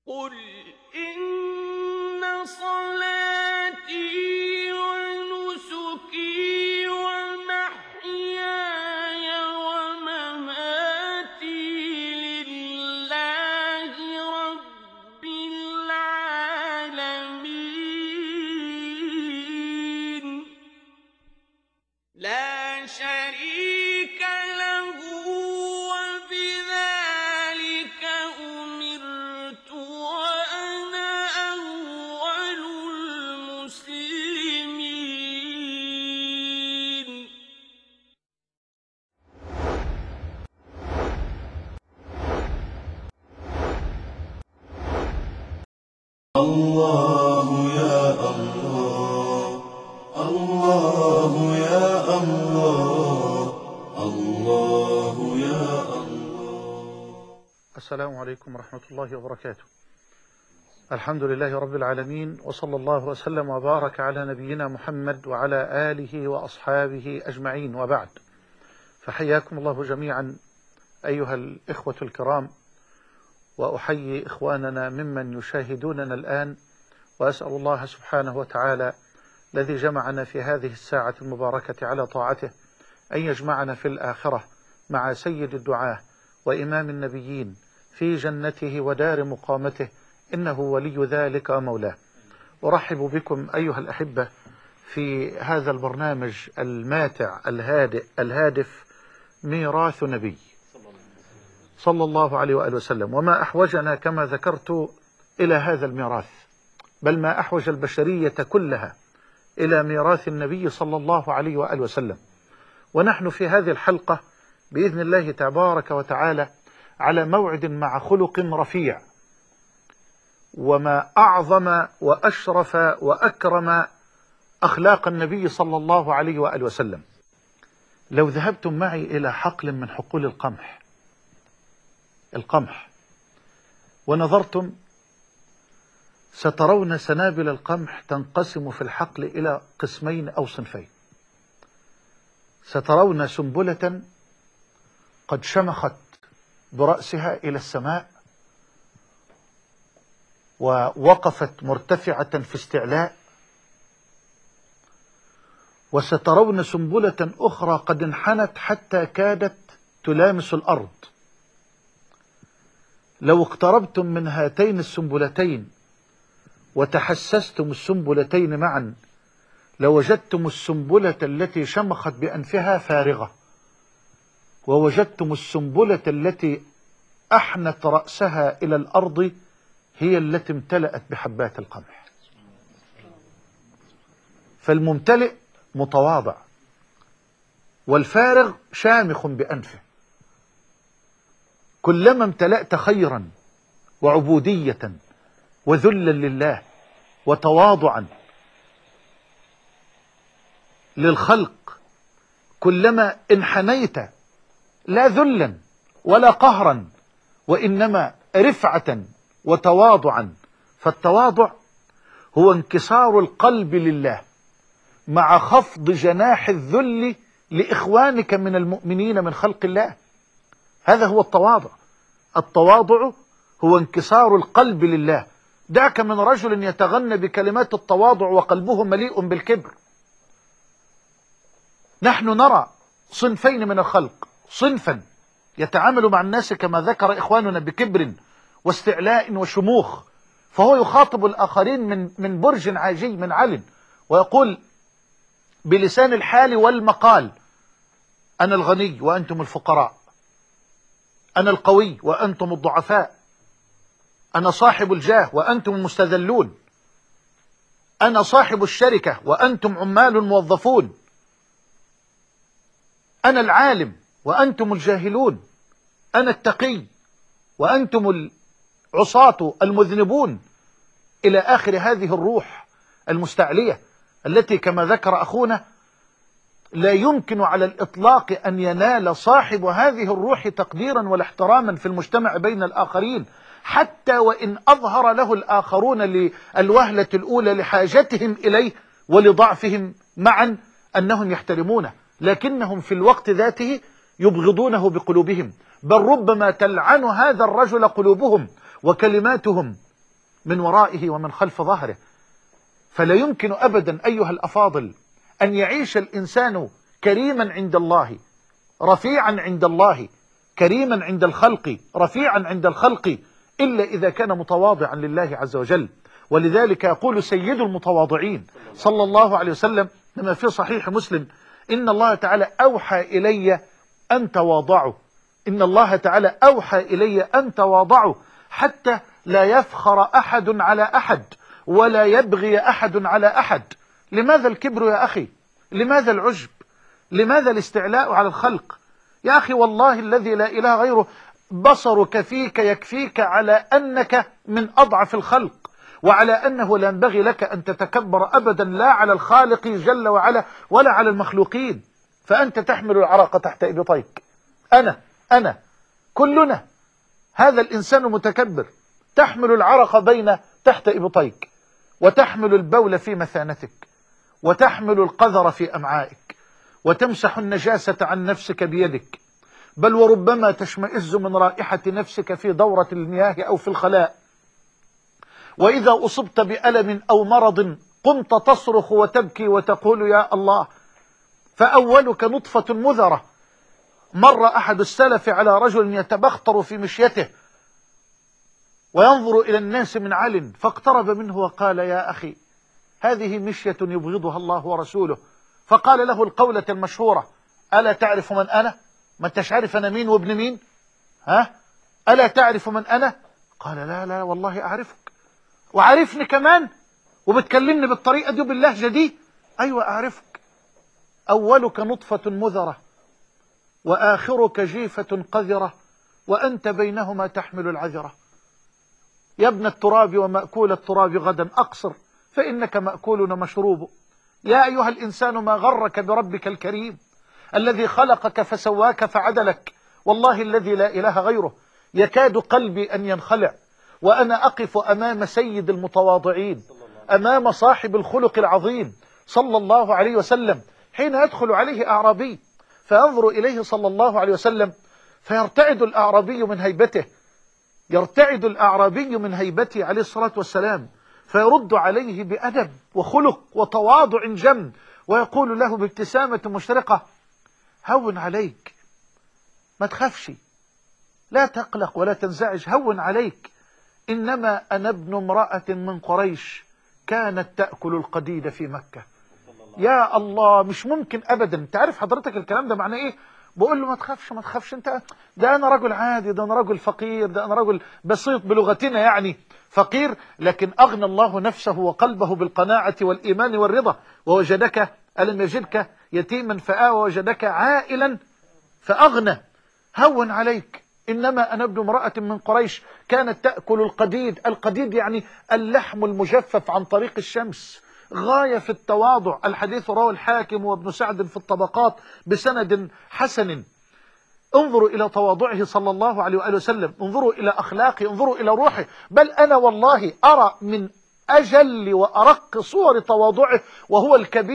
قل إن صلاتي ونسكي ومحياي ومماتي لله رب العالمين لا شريك له وبذلك أمرت وأنا أول المسلمين. الله يا الله، الله يا الله، الله يا الله. السلام عليكم ورحمة الله وبركاته. الحمد لله رب العالمين، وصلى الله وسلم وبارك على نبينا محمد وعلى آله وأصحابه أجمعين، وبعد، فحياكم الله جميعا أيها الإخوة الكرام، وأحيي إخواننا ممن يشاهدوننا الآن، وأسأل الله سبحانه وتعالى الذي جمعنا في هذه الساعة المباركة على طاعته أن يجمعنا في الآخرة مع سيد الدعاة وإمام النبيين في جنته ودار مقامته، إنه ولي ذلك ومولاه. أرحب بكم أيها الأحبة في هذا البرنامج الماتع الهادئ الهادف، ميراث نبي صلى الله عليه وآله وسلم. وما أحوجنا كما ذكرت إلى هذا الميراث، بل ما أحوج البشرية كلها إلى ميراث النبي صلى الله عليه وآله وسلم. ونحن في هذه الحلقة بإذن الله تبارك وتعالى على موعد مع خلق رفيع، وما أعظم وأشرف وأكرم أخلاق النبي صلى الله عليه وآله وسلم. لو ذهبتم معي إلى حقل من حقول القمح ونظرتم، سترون سنابل القمح تنقسم في الحقل إلى قسمين أو صنفين. سترون سنبلة قد شمخت برأسها إلى السماء ووقفت مرتفعة في استعلاء، وسترون سنبلة أخرى قد انحنت حتى كادت تلامس الأرض. لو اقتربتم من هاتين السنبلتين وتحسستم السنبلتين معا، لوجدتم السنبلة التي شمخت بأنفها فارغة، ووجدتم السنبلة التي أحنت رأسها إلى الأرض هي التي امتلأت بحبات القمح. فالممتلئ متواضع، والفارغ شامخ بأنفه. كلما امتلأت خيرا وعبودية وذلا لله وتواضعا للخلق، كلما انحنيت لا ذلا ولا قهرا، وإنما رفعة وتواضعا. فالتواضع هو انكسار القلب لله مع خفض جناح الذل لإخوانك من المؤمنين من خلق الله. هذا هو التواضع. التواضع هو انكسار القلب لله. دعك من رجل يتغنى بكلمات التواضع وقلبه مليء بالكبر. نحن نرى صنفين من الخلق: صنفا يتعامل مع الناس كما ذكر إخواننا بكبر واستعلاء وشموخ، فهو يخاطب الآخرين من برج عاجي من عل، ويقول بلسان الحال والمقال: أنا الغني وأنتم الفقراء، أنا القوي وأنتم الضعفاء، أنا صاحب الجاه وأنتم المستذلون، أنا صاحب الشركة وأنتم عمال موظفون، أنا العالم وأنتم الجاهلون، أنا التقي وأنتم العصاة المذنبون، إلى آخر هذه الروح المستعلية التي كما ذكر أخونا لا يمكن على الإطلاق أن ينال صاحب هذه الروح تقديرا ولا احتراما في المجتمع بين الآخرين، حتى وإن أظهر له الآخرون للوهلة الأولى لحاجتهم إليه ولضعفهم معا أنهم يحترمونه، لكنهم في الوقت ذاته يبغضونه بقلوبهم، بل ربما تلعن هذا الرجل قلوبهم وكلماتهم من ورائه ومن خلف ظهره. فلا يمكن أبدا أيها الأفاضل أن يعيش الإنسان كريما عند الله، رفيعا عند الله، كريما عند الخلق، رفيعا عند الخلق، إلا إذا كان متواضعا لله عز وجل. ولذلك يقول سيد المتواضعين صلى الله عليه وسلم كما في صحيح مسلم: إن الله تعالى أوحى إلي أن تواضعوا، إن الله تعالى أوحى إلي أن تواضعوا حتى لا يفخر أحد على أحد ولا يبغي أحد على أحد. لماذا الكبر يا أخي؟ لماذا العجب؟ لماذا الاستعلاء على الخلق؟ يا أخي والله الذي لا إله غيره بصرك فيك يكفيك على أنك من أضعف الخلق، وعلى أنه لا ينبغي لك أن تتكبر أبدا لا على الخالق جل وعلا ولا على المخلوقين. فأنت تحمل العرق تحت إبطيك، أنا كلنا هذا الإنسان متكبر، تحمل العرق تحت إبطيك، وتحمل البول في مثانتك، وتحمل القذر في أمعائك، وتمسح النجاسة عن نفسك بيدك، بل وربما تشمئز من رائحة نفسك في دورة المياه أو في الخلاء. وإذا أصبت بألم أو مرض قمت تصرخ وتبكي وتقول يا الله. فأولك نطفة مذرة. مر أحد السلف على رجل يتبختر في مشيته وينظر إلى الناس من عل، فاقترب منه وقال يا أخي هذه مشية يبغضها الله ورسوله. فقال له القولة المشهورة: ألا تعرف من أنا؟ ما انتش عارف أنا مين وابن مين؟ ها؟ ألا تعرف من أنا؟ قال لا والله أعرفك، وعارفني كمان، وبتكلمني بالطريقة دي وباللهجة دي؟ أيوة أعرفك. أولك نطفة مذرة وآخرك جيفة قذرة وأنت بينهما تحمل العذرة. يا ابن التراب ومأكول التراب غدا أقصر فإنك مأكول ومشروب. يا أيها الإنسان ما غرك بربك الكريم الذي خلقك فسواك فعدلك. والله الذي لا إله غيره يكاد قلبي أن ينخلع وأنا أقف أمام سيد المتواضعين، أمام صاحب الخلق العظيم صلى الله عليه وسلم، حين يدخل عليه أعرابي فينظر إليه صلى الله عليه وسلم فيرتعد الأعرابي من هيبته، يرتعد الأعرابي من هيبته عليه الصلاة والسلام، فيرد عليه بأدب وخلق وتواضع جم، ويقول له بابتسامة مشرقة: هون عليك، ما تخافش، لا تقلق ولا تنزعج، هون عليك، إنما أنا ابن امرأة من قريش كانت تأكل القديد في مكة. يا الله، مش ممكن أبدا. تعرف حضرتك الكلام ده معناه إيه؟ بقول له ما تخافش انت، ده أنا رجل عادي، ده أنا رجل فقير، ده أنا رجل بسيط بلغتنا يعني، فقير لكن أغنى الله نفسه وقلبه بالقناعة والإيمان والرضا. ووجدك ألم يجدك يتيما فآوى ووجدك عائلا فأغنى. هون عليك، إنما أنا ابن امرأة من قريش كانت تأكل القديد. القديد يعني اللحم المجفف عن طريق الشمس، غاية في التواضع. الحديث رواه الحاكم وابن سعد في الطبقات بسند حسن. انظروا إلى تواضعه صلى الله عليه وآله وسلم، انظروا إلى أخلاقه، انظروا إلى روحه. بل أنا والله أرى من أجل وأرق صور تواضعه وهو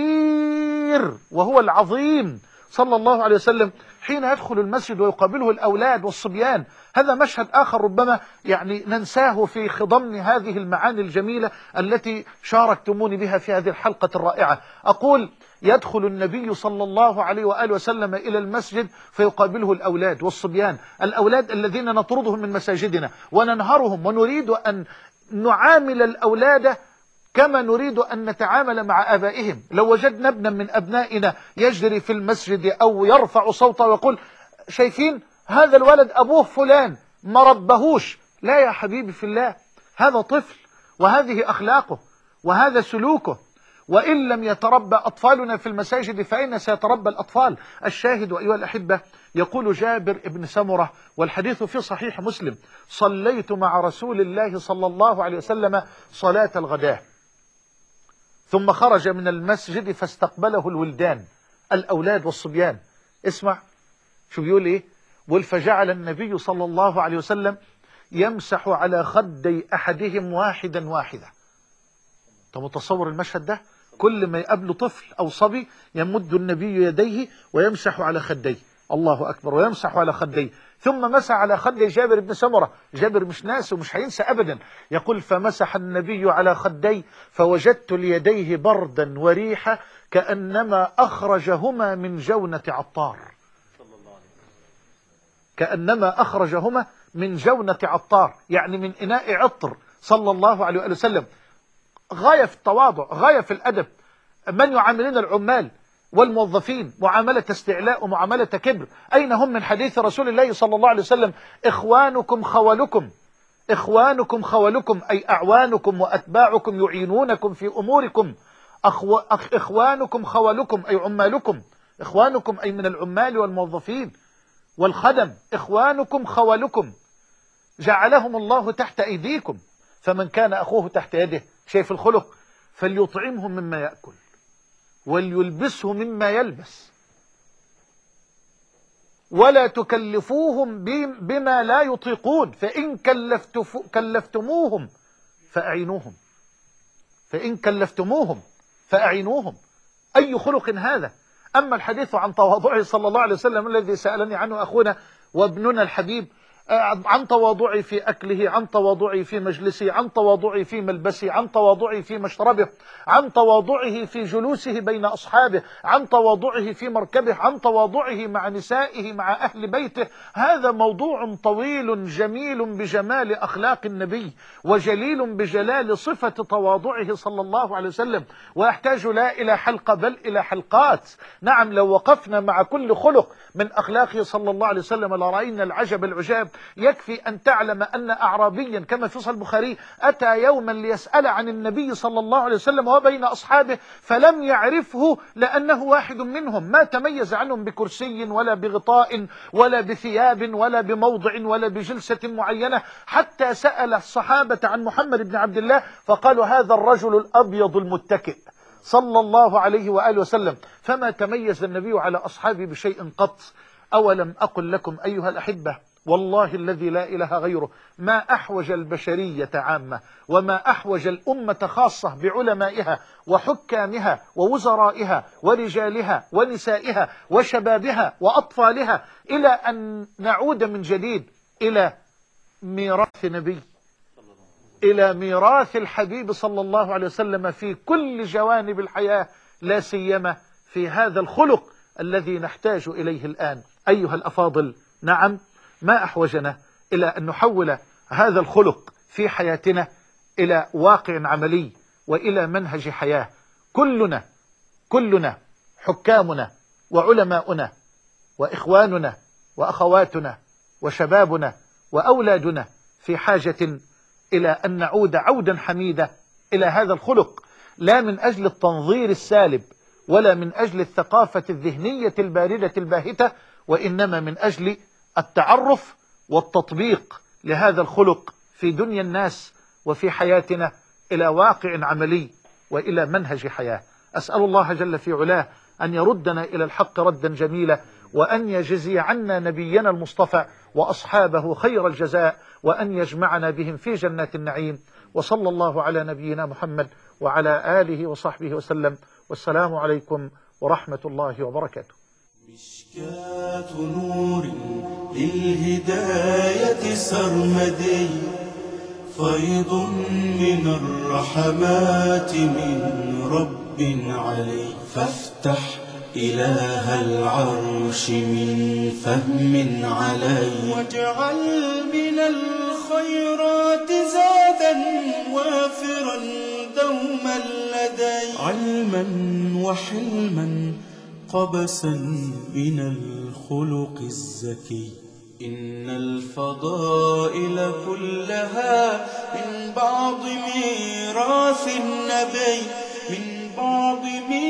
الكبير وهو العظيم صلى الله عليه وسلم حين يدخل المسجد ويقابله الأولاد والصبيان. هذا مشهد آخر ربما يعني ننساه في خضم هذه المعاني الجميلة التي شاركتموني بها في هذه الحلقة الرائعة. أقول: يدخل النبي صلى الله عليه وآله وسلم إلى المسجد فيقابله الأولاد والصبيان، الأولاد الذين نطردهم من مساجدنا وننهرهم، ونريد أن نعامل الأولاد كما نريد أن نتعامل مع آبائهم. لو وجدنا ابنا من أبنائنا يجري في المسجد أو يرفع صوته ويقول: شايفين هذا الولد أبوه فلان ما ربهوش، لا يا حبيبي في الله، هذا طفل وهذه أخلاقه وهذا سلوكه. وإن لم يتربى أطفالنا في المساجد فأين سيتربى الأطفال؟ الشاهد أيها الأحبة، يقول جابر بن سمرة والحديث في صحيح مسلم: صليت مع رسول الله صلى الله عليه وسلم صلاة الغداء ثم خرج من المسجد فاستقبله الولدان، الأولاد والصبيان. اسمع شو بيقول إيه؟ بيقول: فجعل النبي صلى الله عليه وسلم يمسح على خدي أحدهم واحدا واحدا. أنت متصور المشهد ده؟ كل ما يقابله طفل أو صبي يمد النبي يديه ويمسح على خديه، الله أكبر، ويمسح على خديه، ثم مسح على خدي جابر بن سمرة. جابر مش ناسي ومش هينسى أبدا، يقول فمسح النبي على خدي فوجدت ليديه بردا وريحة كأنما أخرجهما من جونة عطار. كأنما أخرجهما من جونة عطار، يعني من إناء عطر، صلى الله عليه وسلم. غاية في التواضع، غاية في الأدب. من يعاملون العمال والموظفين معاملة استعلاء ومعاملة كبر؟ أين هم من حديث رسول الله صلى الله عليه وسلم إخوانكم خولكم. إخوانكم خولكم أي أعوانكم وأتباعكم يعينونكم في أموركم. إخوانكم خولكم أي عمالكم. إخوانكم أي من العمال والموظفين والخدم. إخوانكم خولكم جعلهم الله تحت أيديكم، فمن كان أخوه تحت يده، شايف الخلق، فليطعمهم مما يأكل وليلبسه مما يلبس، ولا تكلفوهم بما لا يطيقون، فإن كلفتموهم فأعينوهم. فإن كلفتموهم فأعينوهم. أي خلق هذا؟ أما الحديث عن تواضعه صلى الله عليه وسلم الذي سألني عنه أخونا وابننا الحبيب، عن تواضعي في أكله، عن تواضعي في مجلسه، عن تواضعي في ملبسه، عن تواضعي في مشربه، عن تواضعه في جلوسه بين أصحابه، عن تواضعه في مركبه، عن تواضعه مع نسائه، مع أهل بيته. هذا موضوع طويل جميل بجمال أخلاق النبي، وجليل بجلال صفة تواضعه صلى الله عليه وسلم، ويحتاج لا إلى حلقة بل إلى حلقات. نعم، لو وقفنا مع كل خلق من أخلاقه صلى الله عليه وسلم لرأينا العجب العجاب. يكفي أن تعلم أن أعرابيا كما في صحيح البخاري أتى يوما ليسأل عن النبي صلى الله عليه وسلم وبين أصحابه فلم يعرفه لأنه واحد منهم، ما تميز عنهم بكرسي ولا بغطاء ولا بثياب ولا بموضع ولا بجلسة معينة، حتى سأل الصحابة عن محمد بن عبد الله فقالوا هذا الرجل الأبيض المتكئ صلى الله عليه وآله وسلم. فما تميز النبي على أصحابه بشيء قط. أولم أقل لكم أيها الأحبة والله الذي لا إله غيره ما أحوج البشرية عامة وما أحوج الأمة خاصة بعلمائها وحكامها ووزرائها ورجالها ونسائها وشبابها وأطفالها إلى أن نعود من جديد إلى ميراث نبي، إلى ميراث الحبيب صلى الله عليه وسلم في كل جوانب الحياة، لا سيما في هذا الخلق الذي نحتاج إليه الآن. أيها الأفاضل، نعم، ما أحوجنا إلى أن نحول هذا الخلق في حياتنا إلى واقع عملي وإلى منهج حياة. كلنا حكامنا وعلماؤنا وإخواننا وأخواتنا وشبابنا وأولادنا في حاجة إلى أن نعود عودا حميدا إلى هذا الخلق، لا من أجل التنظير السالب ولا من أجل الثقافة الذهنية الباردة الباهتة، وإنما من أجل التعرف والتطبيق لهذا الخلق في دنيا الناس وفي حياتنا إلى واقع عملي وإلى منهج حياة. أسأل الله جل في علاه أن يردنا إلى الحق ردا جميلا، وأن يجزي عنا نبينا المصطفى وأصحابه خير الجزاء، وأن يجمعنا بهم في جنات النعيم. وصلى الله على نبينا محمد وعلى آله وصحبه وسلم، والسلام عليكم ورحمة الله وبركاته. مشكاة نور للهداية سرمدي، فيض من الرحمات من رب علي، فافتح إله العرش من فهم علي، واجعل من الخيرات زادا وافرا دوما لدي، علما وحلما قبسا من الخلق الزكي. إن الفضائل كلها من بعض ميراث النبي، من بعض